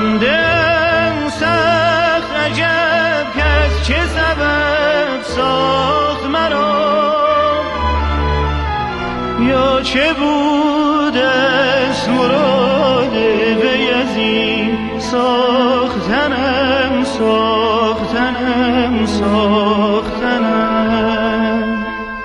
ماندم سخت عجب کس چه سبب ساخت مرا، یا چه بود است مراد وی از این ساختنم ساختنم ساختنم.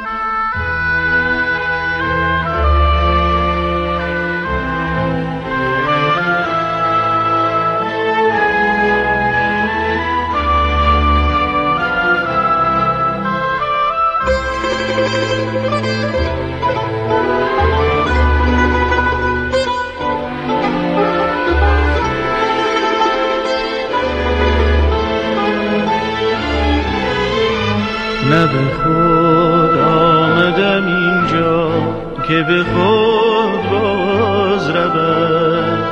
نه به خود آمدم اینجا که به خود باز رود،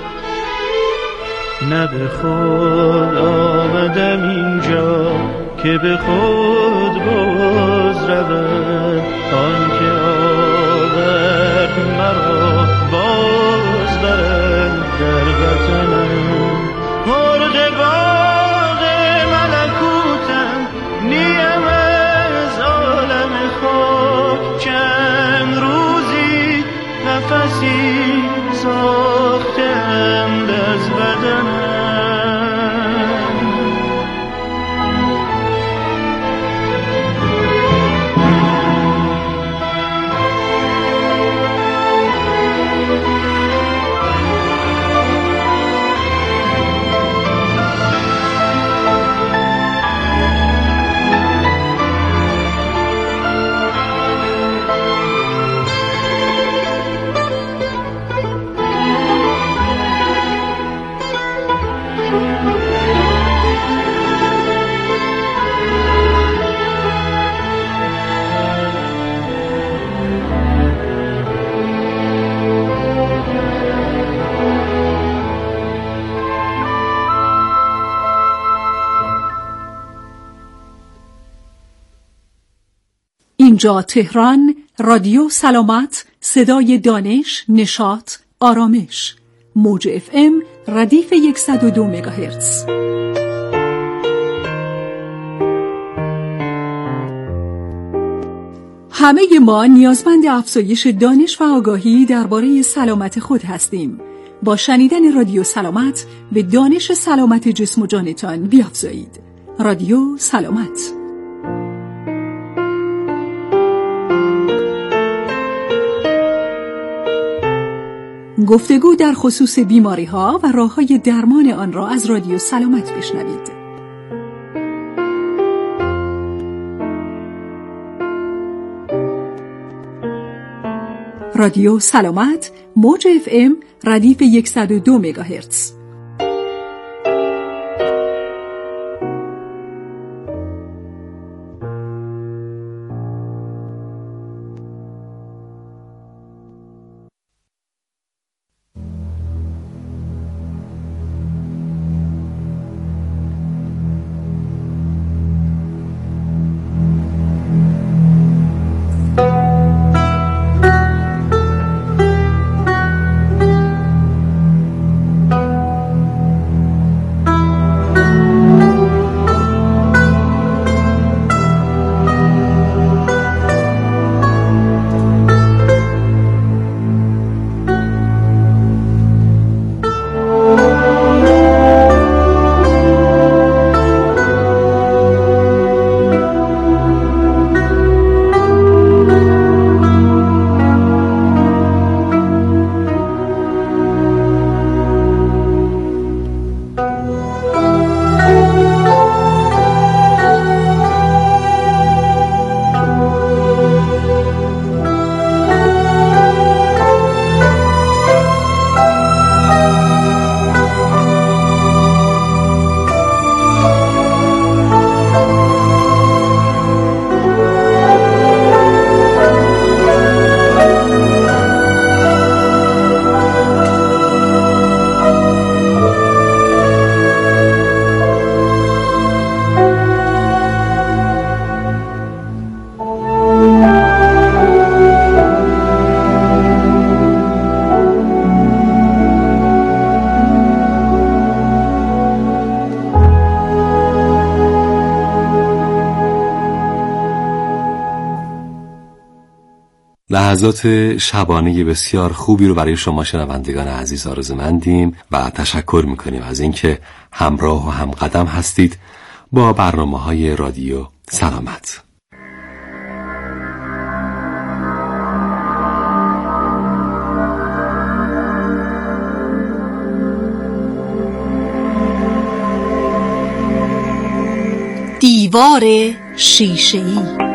نه به خود آمدم اینجا که به خود باز رود. آن که آورد مرا باز برد در وطنم، مرغ باغ ملکوتم، نیم از عالم خاک. چند روزی نفسی ساختند از بدنم. اینجا تهران، رادیو سلامت، صدای دانش، نشاط، آرامش. موج FM ردیف 102 مگاهرتز. همه ما نیازمند افزایش دانش و آگاهی درباره سلامت خود هستیم. با شنیدن رادیو سلامت به دانش سلامت جسم و جانتان بیافزایید. رادیو سلامت. گفتگو در خصوص بیماری‌ها و راه‌های درمان آن را از رادیو سلامت بشنوید. رادیو سلامت، موج FM ردیف 102 مگاهرتز. لحظات شبانه بسیار خوبی رو برای شما شنوندگان عزیز آرزومندیم و تشکر میکنیم از اینکه همراه و همقدم هستید با برنامه‌های رادیو سلامت. دیوار شیشه‌ای.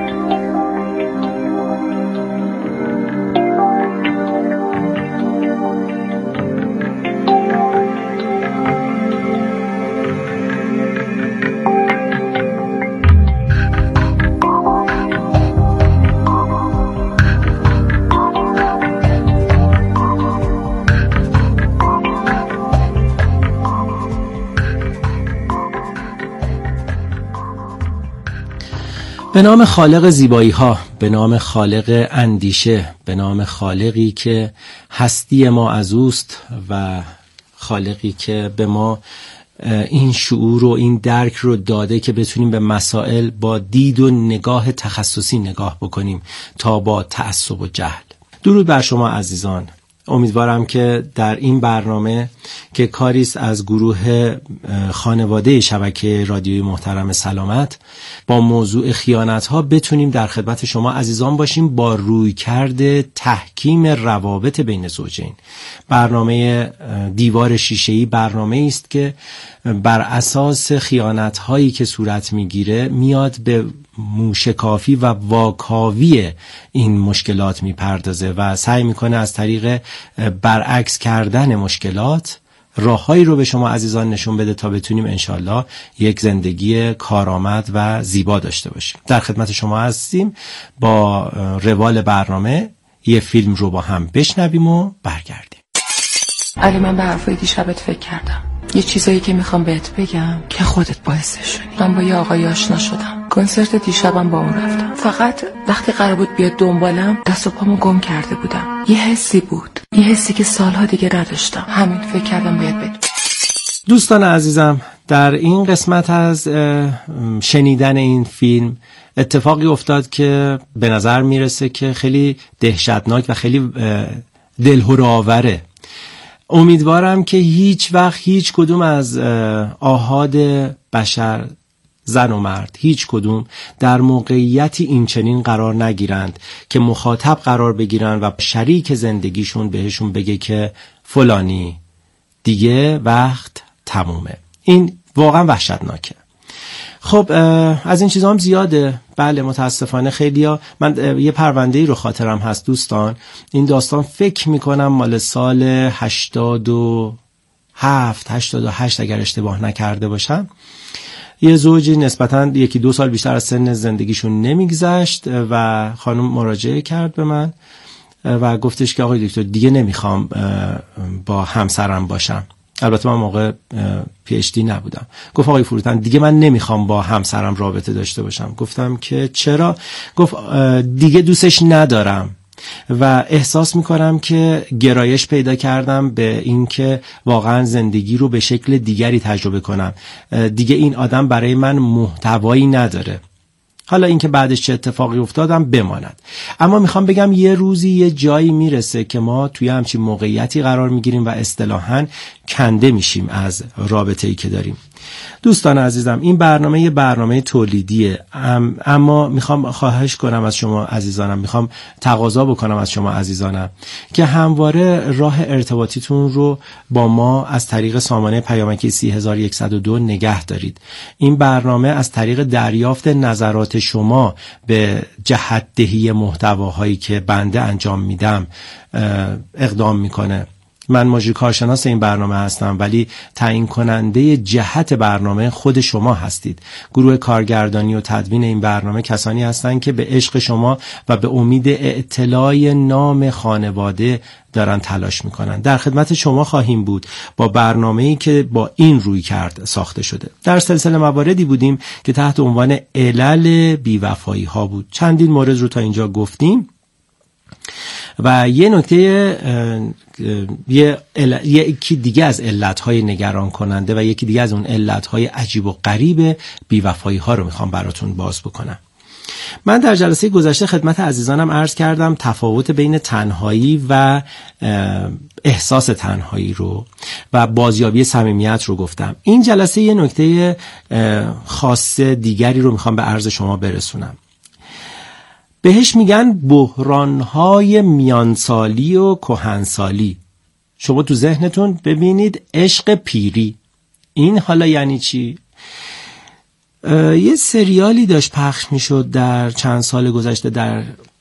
به نام خالق زیبایی ها، به نام خالق اندیشه، به نام خالقی که هستی ما از اوست و خالقی که به ما این شعور و این درک رو داده که بتونیم به مسائل با دید و نگاه تخصصی نگاه بکنیم تا با تعصب و جهل. درود بر شما عزیزان. امیدوارم که در این برنامه که کاریست از گروه خانواده شبکه رادیوی محترم سلامت با موضوع خیانت‌ها بتونیم در خدمت شما عزیزان باشیم با رویکرد تحکیم روابط بین زوجین. برنامه دیوار شیشه‌ای برنامه‌ای است که بر اساس خیانت‌هایی که صورت می‌گیره میاد به موشکافی و واکاوی این مشکلات میپردازه و سعی میکنه از طریق برعکس کردن مشکلات راههایی رو به شما عزیزان نشون بده تا بتونیم انشالله یک زندگی کارآمد و زیبا داشته باشیم. در خدمت شما هستیم با روال برنامه. یه فیلم رو با هم بشنویم و برگردیم. علی، من به حرفای دیشبت فکر کردم. یه چیزایی که میخوام بهت بگم که خودت باعثش شدی. من با یه آقای آشنا شدم. کنسرت دیشبم با اون رفتم. فقط وقتی قرار بود بیاد دنبالم دست و پامو گم کرده بودم. یه حسی بود، یه حسی که سالها دیگه نداشتم. همین فکر کردم بهت بگم. دوستان عزیزم، در این قسمت از شنیدن این فیلم اتفاقی افتاد که به نظر میرسه که خیلی دهشتناک و خیلی دلهره‌آوره. امیدوارم که هیچ وقت هیچ کدوم از آحاد بشر، زن و مرد، هیچ کدوم در موقعیتی این چنین قرار نگیرند که مخاطب قرار بگیرن و شریک زندگیشون بهشون بگه که فلانی دیگه وقت تمومه. این واقعا وحشتناکه. خب از این چیزا هم زیاده. بله متاسفانه خیلیا. من یه پرونده‌ای رو خاطرم هست دوستان. این داستان فکر میکنم مال سال 87 88 اگر اشتباه نکرده باشم. یه زوجی نسبتاً 1-2 سال بیشتر از سن زندگیشون نمیگذشت و خانم مراجعه کرد به من و گفتش که آقای دکتر دیگه نمیخوام با همسرم باشم. البته من موقع PhD نبودم. گفت آقای فروتن دیگه من نمیخوام با همسرم رابطه داشته باشم. گفتم که چرا؟ گفت دیگه دوستش ندارم و احساس میکنم که گرایش پیدا کردم به این که واقعا زندگی رو به شکل دیگری تجربه کنم. دیگه این آدم برای من محتوایی نداره. حالا اینکه بعدش چه اتفاقی افتادم بماند. اما میخوام بگم یه روزی یه جایی میرسه که ما توی همچین موقعیتی قرار میگیریم و اصطلاحاً کنده میشیم از رابطه‌ای که داریم. دوستان عزیزم، این برنامه یه برنامه تولیدیه، اما میخوام خواهش کنم از شما عزیزانم، میخوام تقاضا بکنم از شما عزیزانم که همواره راه ارتباطیتون رو با ما از طریق سامانه پیامکی 3102 نگه دارید. این برنامه از طریق دریافت نظرات شما به جهت‌دهی محتواهایی که بنده انجام میدم اقدام میکنه. من مجری کارشناس این برنامه هستم ولی تعیین کننده جهت برنامه خود شما هستید. گروه کارگردانی و تدوین این برنامه کسانی هستند که به عشق شما و به امید اطلاع نام خانواده دارن تلاش میکنن. در خدمت شما خواهیم بود با برنامه‌ای که با این روی کرد ساخته شده. در سلسله مواردی بودیم که تحت عنوان علل بی‌وفایی ها بود. چندین مورد رو تا اینجا گفتیم و یه نکته یکی دیگه از علتهای نگران کننده و یکی دیگه از اون علتهای عجیب و غریب بی‌وفایی ها رو میخوام براتون باز بکنم. من در جلسه گذشته خدمت عزیزانم عرض کردم تفاوت بین تنهایی و احساس تنهایی رو و بازیابی صمیمیت رو گفتم. این جلسه یه نکته خاص دیگری رو میخوام به عرض شما برسونم. بهش میگن بحران‌های میانسالی و کهنسالی. شما تو ذهنتون ببینید عشق پیری. این حالا یعنی چی؟ یه سریالی داشت پخش میشد در چند سال گذشته در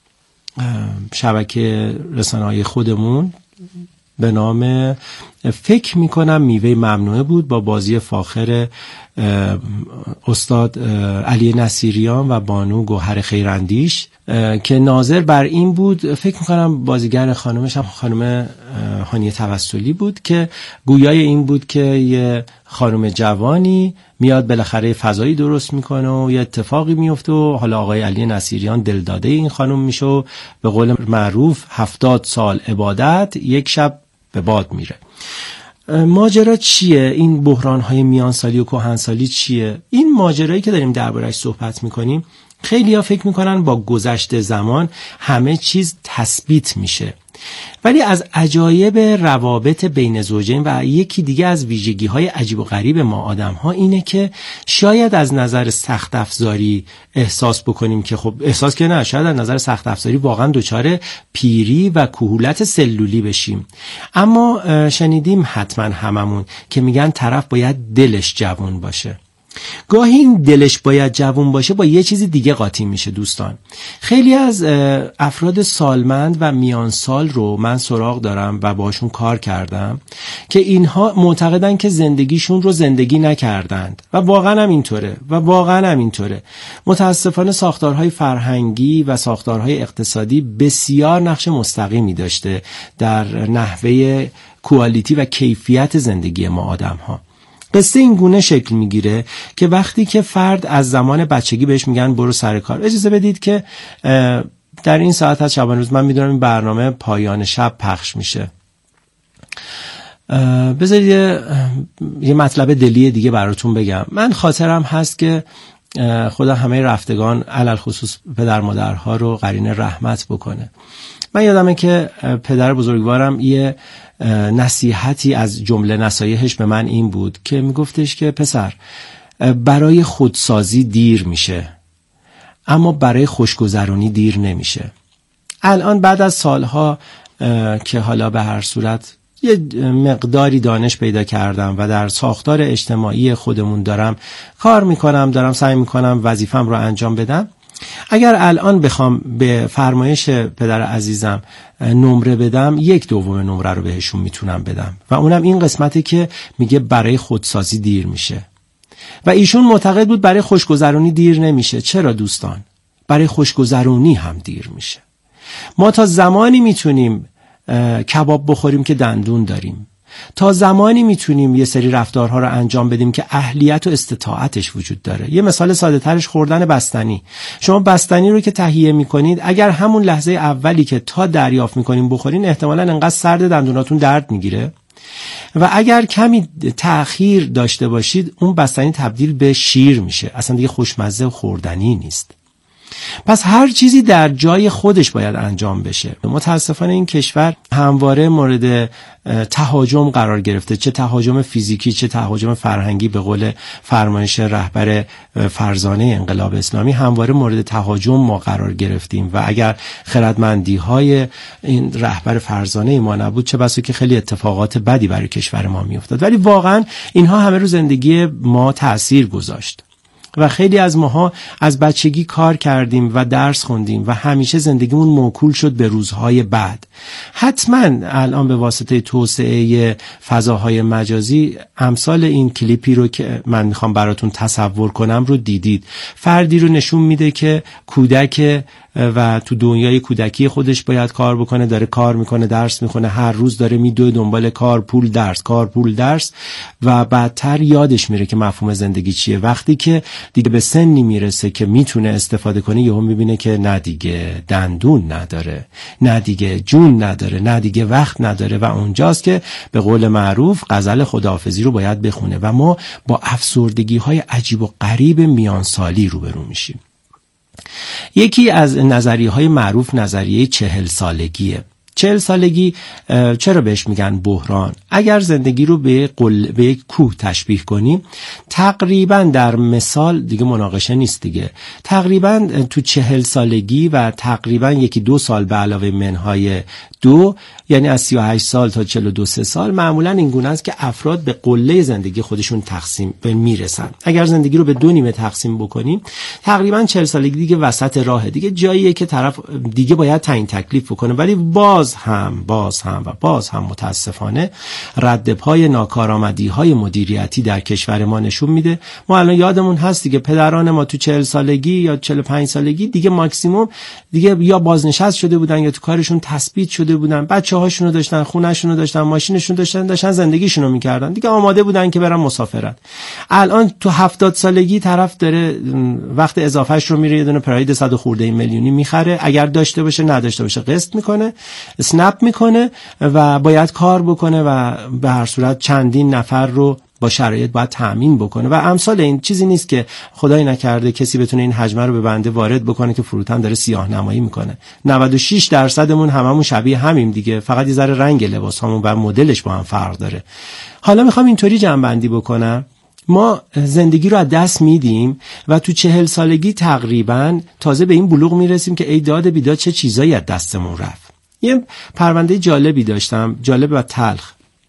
شبکه رسانه‌های خودمون به نام فکر میکنم میوه ممنوعه بود، با بازی فاخر استاد علی نصیریان و بانو گوهر خیراندیش که ناظر بر این بود. فکر میکنم بازیگر خانمش هم خانم هانیه توسلی بود که گویای این بود که یه خانم جوانی میاد بالاخره فضایی درست میکنه و یه اتفاقی میفته و حالا آقای علی نصیریان دلداده این خانم میشه و به قول معروف 70 سال عبادت یک شب به باد میره. ماجرا چیه؟ این بحران‌های میانسالی و کهنسالی چیه؟ این ماجرایی که داریم درباره‌اش صحبت میکنیم خیلی‌ها فکر میکنن با گذشت زمان همه چیز تثبیت میشه، ولی از عجایب روابط بین زوجین و یکی دیگه از ویژگی‌های عجیب و غریب ما آدم‌ها اینه که شاید از نظر سخت افزاری احساس بکنیم که خب احساس که نه، شاید از نظر سخت افزاری واقعا دچار پیری و کهولت سلولی بشیم. اما شنیدیم حتما هممون که میگن طرف باید دلش جوان باشه. گاهی این دلش باید جوان باشه با یه چیزی دیگه قاطی میشه دوستان. خیلی از افراد سالمند و میان سال رو من سراغ دارم و باشون کار کردم که اینها معتقدن که زندگیشون رو زندگی نکردند و واقعا هم اینطوره. متاسفانه ساختارهای فرهنگی و ساختارهای اقتصادی بسیار نقش مستقیمی داشته در نحوه کوالیتی و کیفیت زندگی ما آدم‌ها. قصه این گونه شکل میگیره که وقتی که فرد از زمان بچگی بهش میگن برو سر کار. اجازه بدید که در این ساعت از شبانه روز، من میدونم این برنامه پایان شب پخش میشه، بذارید یه مطلب دلی دیگه براتون بگم. من خاطرم هست که خدا همه رفتگان علل خصوص پدر مادرها رو قرین رحمت بکنه. من یادمه که پدر بزرگوارم یه نصیحتی از جمله نصایحش به من این بود که میگفتش که پسر، برای خودسازی دیر میشه اما برای خوشگذرانی دیر نمیشه. الان بعد از سالها که حالا به هر صورت یه مقداری دانش پیدا کردم و در ساختار اجتماعی خودمون دارم کار میکنم، دارم سعی میکنم وظیفم رو انجام بدم، اگر الان بخوام به فرمایش پدر عزیزم نمره بدم، 1/2 نمره رو بهشون میتونم بدم و اونم این قسمتی که میگه برای خودسازی دیر میشه. و ایشون معتقد بود برای خوشگذرانی دیر نمیشه. چرا دوستان؟ برای خوشگذرانی هم دیر میشه. ما تا زمانی میتونیم کباب بخوریم که دندون داریم، تا زمانی میتونیم یه سری رفتارها رو انجام بدیم که اهلیت و استطاعتش وجود داره. یه مثال ساده ترش خوردن بستنی. شما بستنی رو که تهیه میکنید، اگر همون لحظه اولی که تا دریافت میکنین بخورین، احتمالاً انقدر سرد دندوناتون درد میگیره و اگر کمی تأخیر داشته باشید اون بستنی تبدیل به شیر میشه، اصلا دیگه خوشمزه و خوردنی نیست. پس هر چیزی در جای خودش باید انجام بشه. متاسفانه این کشور همواره مورد تهاجم قرار گرفته، چه تهاجم فیزیکی چه تهاجم فرهنگی. به قول فرمایش رهبر فرزانه انقلاب اسلامی، همواره مورد تهاجم ما قرار گرفتیم و اگر خردمندی های این رهبر فرزانه ما نبود، چه بسا که خیلی اتفاقات بدی برای کشور ما میافتاد. ولی واقعا اینها همه رو زندگی ما تأثیر گذاشت و خیلی از ماها از بچگی کار کردیم و درس خوندیم و همیشه زندگیمون موکول شد به روزهای بعد. حتما الان به واسطه توسعه فضاهای مجازی امثال این کلیپی رو که من میخوام براتون تصور کنم رو دیدید. فردی رو نشون میده که کودک و تو دنیای کودکی خودش باید کار بکنه، داره کار میکنه، درس میکنه، هر روز داره میدوه دنبال کار پول درس و بعدتر یادش میره که مفهوم زندگی چیه. وقتی که دیگه به سنی میرسه که میتونه استفاده کنه، یهو میبینه که نه دیگه دندون نداره، نه دیگه جون نداره، نه دیگه وقت نداره و اونجاست که به قول معروف غزل خداحافظی رو باید بخونه و ما با افسردگی های عجیب و غریب میانسالی روبرو میشیم. یکی از نظریه‌های معروف نظریه 40 سالگیه. 40 سالگی چرا بهش میگن بحران؟ اگر زندگی رو به یک کوه تشبیه کنیم، تقریبا در مثال دیگه مناقشه نیست دیگه، تقریبا تو 40 سالگی و تقریبا 1-2 سال به علاوه منهای 2، یعنی از 38 سال تا 42-3 سال معمولا این گونه است که افراد به قله زندگی خودشون تقسیم میرسن. اگر زندگی رو به 2 نیمه تقسیم بکنیم، تقریبا 40 سالگی دیگه وسط راه، دیگه جاییه که طرف دیگه باید تعیین تکلیف بکنه، ولی باز هم متاسفانه رد پای ناکارآمدی‌های مدیریتی در کشور ما نشون میده. ما الان یادمون هست دیگه پدران ما تو 40 سالگی یا 45 سالگی دیگه ماکسیموم دیگه یا بازنشست شده بودن یا تو کارشون تثبیت شده بودن، بچه‌هاشون رو داشتن، خونه‌شون رو داشتن، ماشینشون داشتن زندگیشون رو می‌کردن، دیگه آماده بودن که برن مسافرت. الان تو 70 سالگی طرف داره وقت اضافهش رو میره یه دونه پراید 100 خورده میلیونی میخره، اگر داشته باشه نداشته باشه قسط میکنه، اسنپ میکنه و باید کار بکنه و به هر صورت چندین نفر رو با شرایط باید تأمین بکنه و امثال این. چیزی نیست که خدای نکرده کسی بتونه این حجمه رو به بنده وارد بکنه که فروتن داره سیاه نمایی میکنه. 96%مون هممون شبیه همیم دیگه، فقط یه ذره رنگ لباس همون و مدلش با هم فرق داره. حالا میخوام اینطوری جمع‌بندی بکنم، ما زندگی رو از دست میدیم و تو 40 سالگی تقریبا تازه به این بلوغ میرسیم که ای داد بیداد چه چیزایی از دستمون رفت. یه پرونده جالبی داشتم، جالب و تلخ.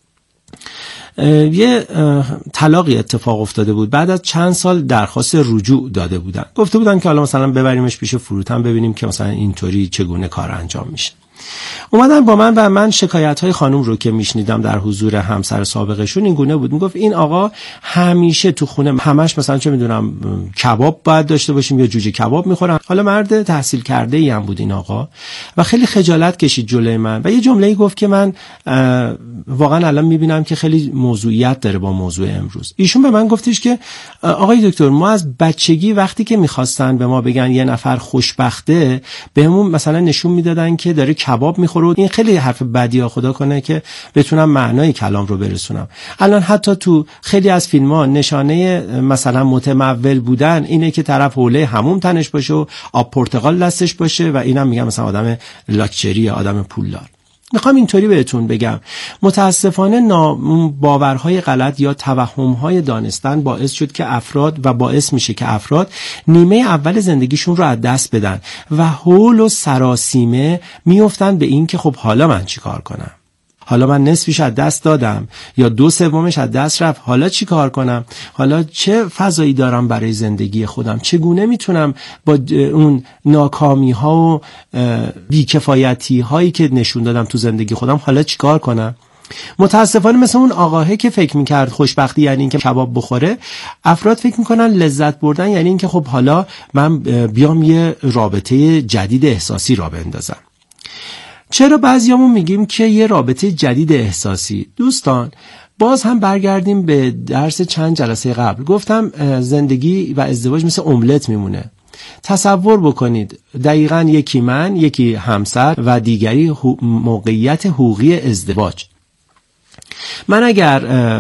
یه طلاقی اتفاق افتاده بود، بعد از چند سال درخواست رجوع داده بودن، گفته بودن که حالا مثلا ببریمش پیش فروتن ببینیم که مثلا اینطوری چگونه کار انجام میشه. اومدن با من و من شکایت‌های خانم رو که میشنیدم در حضور همسر سابقشون این گونه بود. میگفت این آقا همیشه تو خونه همش مثلا چه میدونم کباب باید داشته باشیم یا جوجه کباب میخورن. حالا مرد تحصیل کرده ای هم بود این آقا و خیلی خجالت کشید جلوی من و یه جمله‌ای گفت که من واقعا الان میبینم که خیلی موضوعیت داره با موضوع امروز. ایشون به من گفتش که آقای دکتر، ما از بچگی وقتی که میخواستن به ما بگن یه نفر خوشبخته، بهمون مثلا نشون میدادن که داره کباب میخوره. این خیلی حرف بدیه، خدا کنه که بتونم معنای کلام رو برسونم. الان حتی تو خیلی از فیلم‌ها نشانه مثلا متمول بودن اینه که طرف حوله حموم تنش باشه و آب پرتقال دستش باشه و اینم میگم مثلا آدم لاکچری، آدم پولدار. میخوام اینطوری بهتون بگم، متاسفانه باورهای غلط یا توهمهای دانستن باعث شد که باعث میشه که افراد نیمه اول زندگیشون رو از دست بدن و هول و سراسیمه میافتن به این که خب حالا من چی کار کنم؟ حالا من نصفش از دست دادم یا 2/3 از دست رفت، حالا چی کار کنم؟ حالا چه فضایی دارم برای زندگی خودم؟ چگونه میتونم با اون ناکامی ها و بیکفایتی هایی که نشون دادم تو زندگی خودم حالا چی کار کنم؟ متاسفانه مثل اون آقاهه که فکر میکرد خوشبختی یعنی این که کباب بخوره، افراد فکر میکنن لذت بردن یعنی این که خب حالا من بیام یه رابطه جدید احساسی را بندازم. چرا بعضیامون میگیم که یه رابطه جدید احساسی؟ دوستان باز هم برگردیم به درس چند جلسه قبل. گفتم زندگی و ازدواج مثل املت میمونه. تصور بکنید دقیقاً یکی من، یکی همسر و دیگری موقعیت حقوقی ازدواج. من اگر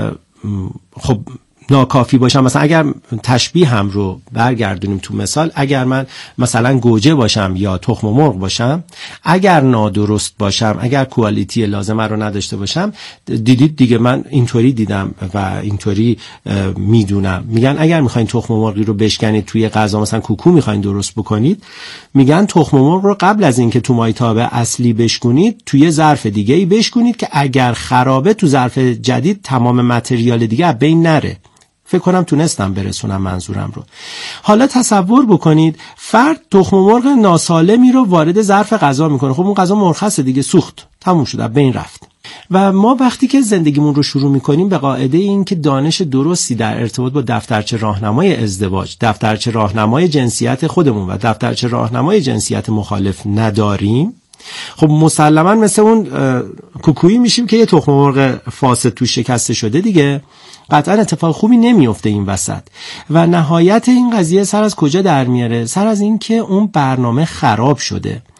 خب ناکافی باشم، مثلا اگر تشبیه هم رو برگردونیم تو مثال، اگر من مثلا گوجه باشم یا تخم مرغ باشم، اگر نادرست باشم، اگر کوالیتی لازمه رو نداشته باشم، دیدید دیگه، من اینطوری دیدم و اینطوری میدونم. میگن اگر میخواین تخم مرغی رو بشکنید توی غذا، مثلا کوکو میخواین درست بکنید، میگن تخم مرغ رو قبل از اینکه تو مایتابه اصلی بشکنید توی ظرف دیگه ای بشکنید که اگر خرابه تو ظرف جدید تمام متریال دیگه از بین نره. فکر کنم تونستم برسونم منظورم رو. حالا تصور بکنید فرد تخم مرغ ناسالمی رو وارد ظرف غذا میکنه، خب اون غذا مرخصه دیگه، سوخت، تموم شد، بین رفت. و ما وقتی که زندگیمون رو شروع میکنیم به قاعده این که دانش درستی در ارتباط با دفترچه راهنمای ازدواج، دفترچه راهنمای جنسیت خودمون و دفترچه راهنمای جنسیت مخالف نداریم، خب مسلما مثل اون کوکویی میشیم که یه تخم مرغ فاسد تو شکسته شده دیگه. قطعا اتفاق خوبی نمیفته این وسط و نهایت این قضیه سر از کجا در میاره؟ سر از این که اون برنامه خراب شده.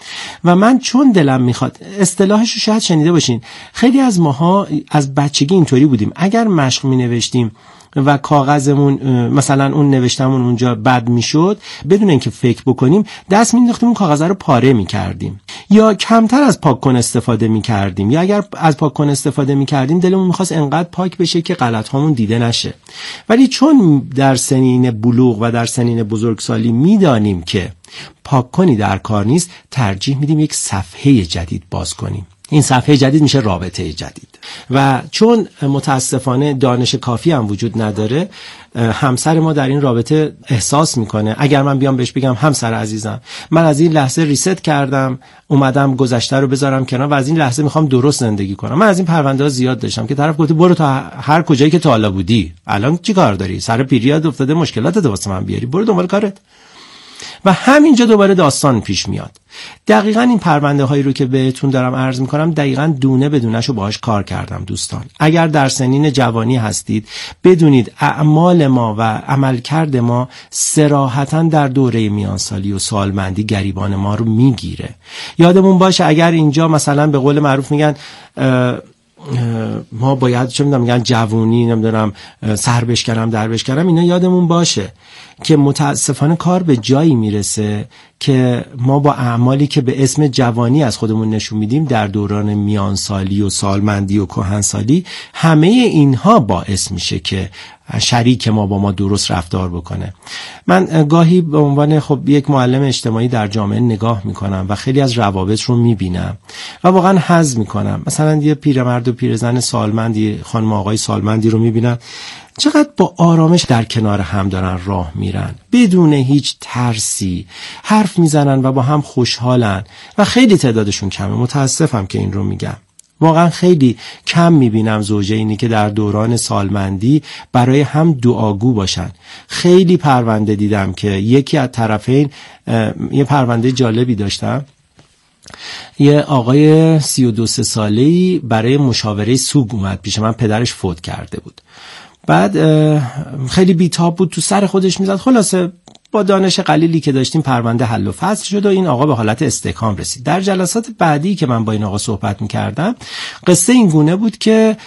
و من چون دلم میخواد، اصطلاحش رو شاید شنیده باشین، خیلی از ماها از بچگی اینطوری بودیم، اگر مشق مینوشتیم و کاغذمون مثلا اون نوشتمون اونجا بد میشد، بدون اینکه فکر بکنیم دست مینداختیم اون کاغذ رو پاره میکردیم، یا کمتر از پاک کن استفاده میکردیم، یا اگر از پاک کن استفاده میکردیم دلمون میخواست انقدر پاک بشه که غلط هامون دیده نشه. ولی چون در سنین بلوغ و در سنین بزرگسالی میدانیم که پاک کنی در کار نیست، ترجیح میدیم یک صفحه جدید باز کنیم. این صفحه جدید میشه رابطه جدید. و چون متاسفانه دانش کافی هم وجود نداره، همسر ما در این رابطه احساس میکنه اگر من بیام بهش بگم همسر عزیزم من از این لحظه ریست کردم، اومدم گذشته رو بذارم کنار و از این لحظه میخوام درست زندگی کنم. من از این پرونده ها زیاد داشتم که طرف گفته برو تا هر کجایی که تا حالا بودی، الان چی کار داری؟ سر پیریاد افتاده، مشکلاتت واسه من بیاری، برو دنبال کارت. و همینجا دوباره داستان پیش میاد. دقیقاً این پرونده هایی رو که بهتون دارم عرض میکنم دقیقاً دونه بدونش رو باهاش کار کردم. دوستان اگر در سنین جوانی هستید بدونید اعمال ما و عملکرد ما صراحتاً در دوره میانسالی و سالمندی گریبان ما رو میگیره. یادمون باشه اگر اینجا مثلا به قول معروف میگن ما باید چه میگن جوونی نمیدونم سر بشکنم در بشکنم، اینا یادمون باشه که متاسفانه کار به جایی میرسه که ما با اعمالی که به اسم جوانی از خودمون نشون میدیم در دوران میانسالی و سالمندی و کهنسالی، همه اینها باعث میشه که شریک ما با ما درست رفتار بکنه. من گاهی به عنوان خب یک معلم اجتماعی در جامعه نگاه میکنم و خیلی از روابط رو میبینم و واقعا حظ میکنم. مثلا یه پیرمرد و پیرزن سالمندی، خانم آقای سالمندی رو میبینم چقدر با آرامش در کنار هم دارن راه میرن، بدون هیچ ترسی حرف میزنن و با هم خوشحالن و خیلی تعدادشون کمه. متاسفم که این رو میگم. واقعا خیلی کم میبینم زوجینی که در دوران سالمندی برای هم دعاگو باشن. خیلی پرونده دیدم که یکی از طرفین، یه پرونده جالبی داشتم، یه آقای 32 ساله‌ای برای مشاوره سوگ اومد پیش من، پدرش فوت کرده بود. بعد خیلی بیتاب بود، تو سر خودش میزد. خلاصه با دانش قلیلی که داشتیم پرونده حل و فصل شد و این آقا به حالت استحکام رسید. در جلسات بعدی که من با این آقا صحبت میکردم قصه این گونه بود که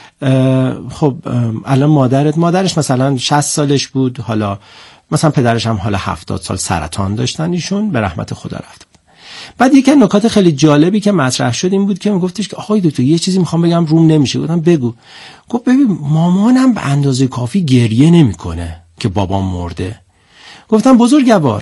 خب الان مادرش مثلا 60 سالش بود، حالا مثلا پدرش هم حالا 70 سال سرطان داشتن، ایشون به رحمت خدا رفت. بعد یکی از نکات خیلی جالبی که مطرح شد این بود که میگفتش که آقای دکتر یه چیزی میخوام بگم روم نمیشه. گفتم بگو. گفت ببین مامانم به اندازه کافی گریه نمیکنه که بابام مرده. گفتم بزرگوار،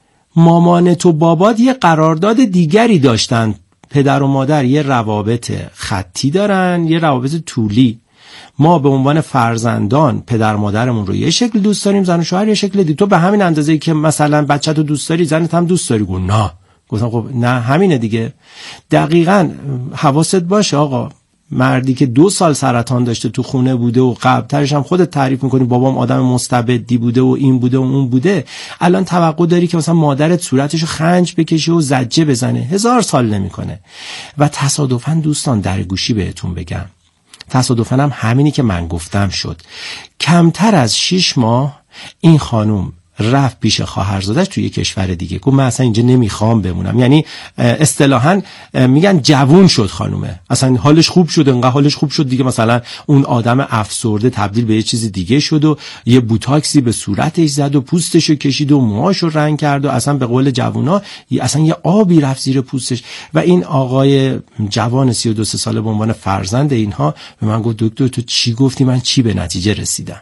مامان تو بابات یه قرارداد دیگری داشتن، پدر و مادر یه روابط خطی دارن، یه روابط طولی. ما به عنوان فرزندان پدر مادرمون رو یه شکل دوست داریم، زن و شوهر یه شکل دیگه. تو به همین اندازه‌ای که مثلا بچه‌تو دوست داری زنت هم دوست داری. گفت نه. گفتم خب نه همینه دیگه. دقیقاً حواست باشه آقا، مردی که 2 سال سرطان داشته تو خونه بوده و قبلترش هم خودت تعریف میکنی بابام آدم مستبدی بوده و این بوده و اون بوده، الان توقع داری که مثلا مادرت صورتشو خنج بکشه و زجه بزنه؟ 1000 سال نمیکنه. و تصادفاً دوستان در گوشی بهتون بگم، تصادفاً هم همینی که من گفتم شد. کمتر از 6 ماه این خانوم رفت پیش خواهرزادش توی کشور دیگه، گفت من اصلا اینجا نمیخوام بمونم. یعنی اصطلاحاً میگن جوون شد خانومه، اصلا حالش خوب شد، انقدر حالش خوب شد دیگه مثلا اون آدم افسرده تبدیل به یه چیز دیگه شد و یه بوتاکسی به صورتش زد و پوستشو کشید و موهاشو رنگ کرد و اصلا به قول جوونا اصلا یه آبی رفت زیر پوستش. و این آقای جوان 32 ساله به عنوان فرزند اینها به من گفت دکتر تو چی گفتی، من چی به نتیجه رسیدم.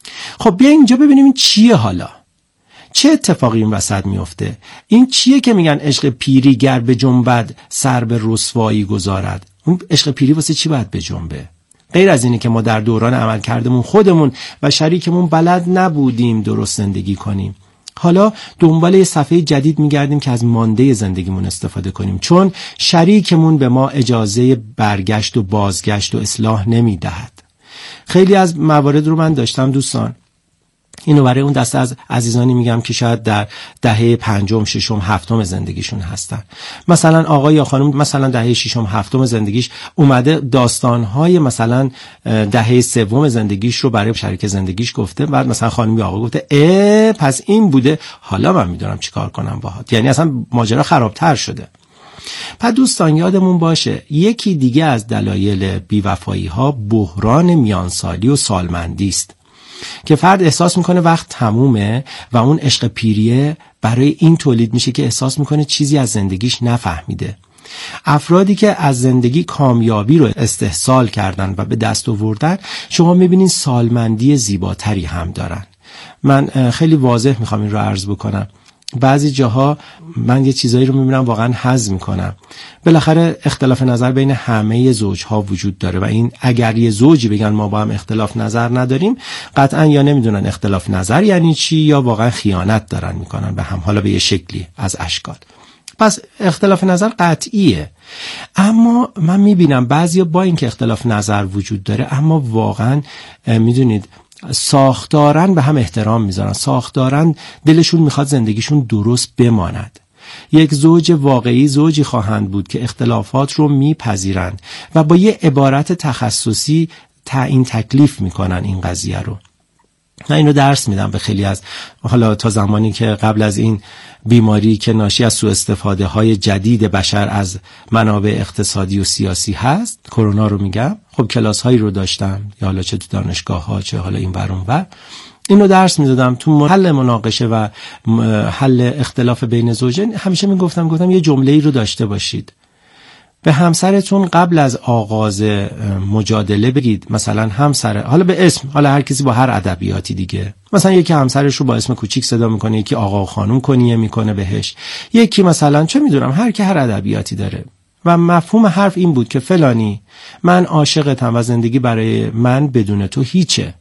خب بیا اینجا ببینیم این چیه، حالا چه اتفاقی این وسط میفته. این چیه که میگن عشق پیری گر به جنبد سر به رسوایی گذارد؟ اون عشق پیری واسه چی باید به جنبه؟ غیر از اینی که ما در دوران عمل کردمون خودمون و شریکمون بلد نبودیم درست زندگی کنیم. حالا دنبال یه صفحه جدید میگردیم که از مانده زندگیمون استفاده کنیم، چون شریکمون به ما اجازه برگشت و بازگشت و اصلاح نمیدهد. خیلی از موارد رو من داشتم دوستان، اینو برای اون دسته از عزیزانی میگم که شاید در دهه 5م 6م 7م زندگیشون هستن. مثلا آقای یا خانم مثلا دهه 6م 7م زندگیش اومده داستانهای مثلا دهه 3م زندگیش رو برای شریک زندگیش گفته، بعد مثلا خانم یا آقا گفته پس این بوده، حالا من میدونم چیکار کنم باهات. یعنی اصلا ماجرا خرابتر شده. پس دوستان یادمون باشه یکی دیگه از دلایل بیوفایی ها بحران میانسالی و سالمندی است که فرد احساس میکنه وقت تمومه و اون عشق پیریه برای این تولید میشه که احساس میکنه چیزی از زندگیش نفهمیده. افرادی که از زندگی کامیابی رو استحصال کردن و به دست آوردن شما میبینین سالمندی زیباتری هم دارن. من خیلی واضح میخوام این رو عرض بکنم. بعضی جاها من یه چیزایی رو میبینم واقعا هضم میکنم. بالاخره اختلاف نظر بین همه زوجها وجود داره و این اگر یه زوجی بگن ما با هم اختلاف نظر نداریم قطعا یا نمیدونن اختلاف نظر یعنی چی یا واقعا خیانت دارن میکنن به هم، حالا به یه شکلی از اشکال. پس اختلاف نظر قطعیه. اما من میبینم بعضیا با اینکه اختلاف نظر وجود داره اما واقعا میدونید ساختارن به هم احترام میذارن، ساختارن دلشون میخواد زندگیشون درست بماند. یک زوج واقعی زوجی خواهند بود که اختلافات رو میپذیرند و با یه عبارت تخصصی تعیین تکلیف میکنن این قضیه رو. من اینو درس میدم به خیلی از حالا تا زمانی که قبل از این بیماری که ناشی از سوء استفاده های جدید بشر از منابع اقتصادی و سیاسی هست، کرونا رو میگم، خب کلاس هایی رو داشتم یا حالا چه تو دانشگاه ها چه حالا این ور اون ور، اینو درس میدادم تو حل مناقشه و حل اختلاف بین زوجین. همیشه میگفتم یه جمله‌ای رو داشته باشید، به همسرتون قبل از آغاز مجادله بگید مثلا همسر، حالا به اسم، حالا هر کسی با هر ادبیاتی دیگه، مثلا یکی همسرش رو با اسم کوچیک صدا میکنه، یکی آقا و خانم کنیه میکنه بهش، یکی مثلا چه میدونم هر کی هر ادبیاتی داره و مفهوم حرف این بود که فلانی من عاشقتم و زندگی برای من بدون تو هیچه،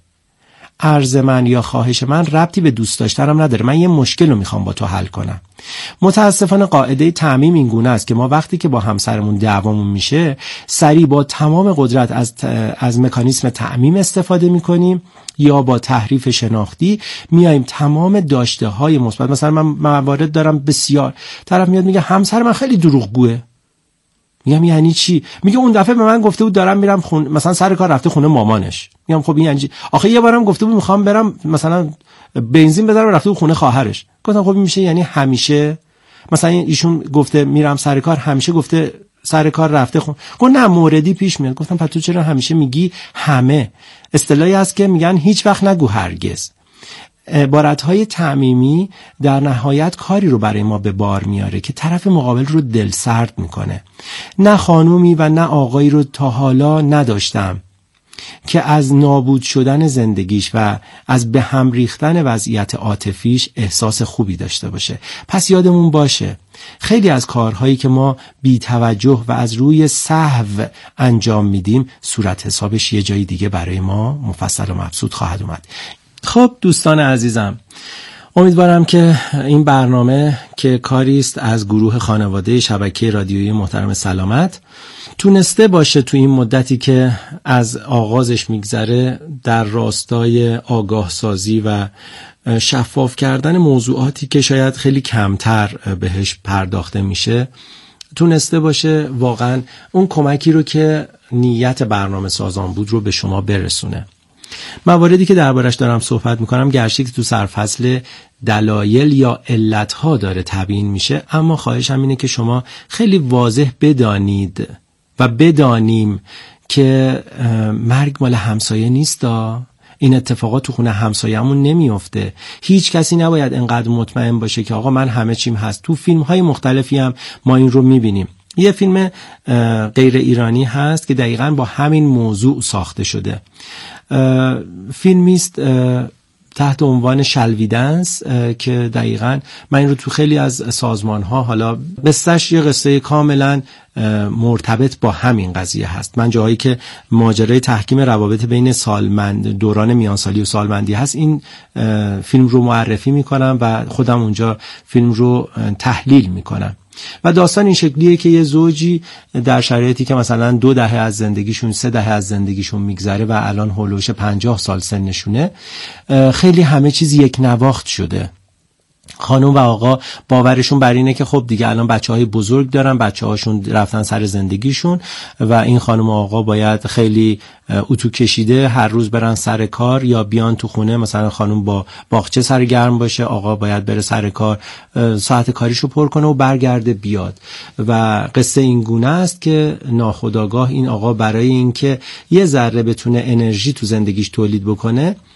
عرض من یا خواهش من ربطی به دوست داشتنم نداره، من یه مشکل رو میخوام با تو حل کنم. متاسفانه قاعده تعمیم این گونه است که ما وقتی که با همسرمون دعوامون میشه سریع با تمام قدرت از مکانیسم تعمیم استفاده میکنیم یا با تحریف شناختی میایم تمام داشته های مثبت، مثلا من موارد دارم بسیار، طرف میاد میگه همسر من خیلی دروغگوه، میگم یعنی چی؟ میگه اون دفعه به من گفته بود دارم میرم خونه، مثلا سر کار رفته خونه مامانش. میگم خب این یعنی چی؟ آخه یه بارم گفته بود میخوام برم مثلا بنزین بذارم رفته بود خونه خواهرش. گفتم خب میشه یعنی همیشه، مثلا ایشون گفته میرم سر کار، همیشه گفته سر کار رفته خونه. گفت نه موردی پیش میاد. گفتم پس تو چرا همیشه میگی همه؟ اصطلاحی هست که میگن هیچ وقت نگو هرگز. عبارت‌های تعمیمی در نهایت کاری رو برای ما به بار میاره که طرف مقابل رو دلسرد میکنه. نه خانومی و نه آقایی رو تا حالا نداشتم که از نابود شدن زندگیش و از به هم ریختن وضعیت عاطفیش احساس خوبی داشته باشه. پس یادمون باشه خیلی از کارهایی که ما بی توجه و از روی سهو انجام میدیم صورت حسابش یه جای دیگه برای ما مفصل و مبسوط خواهد اومد. خب دوستان عزیزم، امیدوارم که این برنامه که کاری است از گروه خانواده شبکه رادیویی محترم سلامت تونسته باشه تو این مدتی که از آغازش میگذره در راستای آگاه سازی و شفاف کردن موضوعاتی که شاید خیلی کمتر بهش پرداخته میشه تونسته باشه واقعا اون کمکی رو که نیت برنامه سازان بود رو به شما برسونه. مواردی که دربارش دارم صحبت میکنم گرچه که تو سرفصل دلایل یا علتها داره تبیین میشه، اما خواهشم اینه که شما خیلی واضح بدانید و بدانیم که مرگ مال همسایه نیستا. این اتفاقات تو خونه همسایه‌مون نمیفته. هیچ کسی نباید انقدر مطمئن باشه که آقا من همه چیم هست. تو فیلم‌های مختلفی هم ما این رو میبینیم. یه فیلم غیر ایرانی هست که دقیقاً با همین موضوع ساخته شده. فیلمی است تحت عنوان شلویدنس که دقیقاً من این رو تو خیلی از سازمان‌ها حالا بستش یه قصه کاملاً مرتبط با همین قضیه هست. من جاهایی که ماجرای تحکیم روابط بین سالمند دوران میانسالی و سالمندی هست این فیلم رو معرفی میکنم و خودم اونجا فیلم رو تحلیل میکنم و داستان این شکلیه که یه زوجی در شرایطی که مثلا 2 دهه از زندگیشون 3 دهه از زندگیشون میگذره و الان هولوش 50 سال سنشونه، خیلی همه چیز یک نواخت شده. خانم و آقا باورشون بر اینه که خب دیگه الان بچه‌های بزرگ دارن، بچه‌هاشون رفتن سر زندگیشون و این خانم و آقا باید خیلی اتو کشیده هر روز برن سر کار یا بیان تو خونه. مثلا خانم با باغچه سرگرم باشه، آقا باید بره سر کار، ساعت کاریشو پر کنه و برگرده بیاد. و قصه این گونه است که ناخودآگاه این آقا برای اینکه یه ذره بتونه انرژی تو زندگیش تولید بکنه